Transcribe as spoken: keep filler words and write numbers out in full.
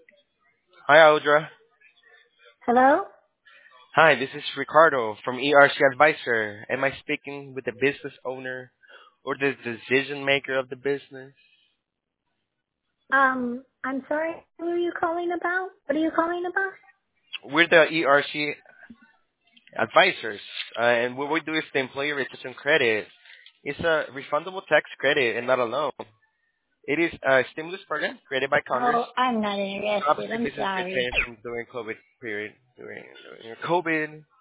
Hi, Audra. Hello? Hi, this is Ricardo from E R C Advisor. Am I speaking with the business owner or the decision maker of the business? Um, I'm sorry, who are you calling about? What are you calling about? We're the E R C Advisors, uh, and what we do is the employee retention credit. It's a refundable tax credit and not a loan. It is a stimulus program created by Congress Oh, I'm not to interested. obviously I'm business sorry. retain from during COVID period, during, during COVID.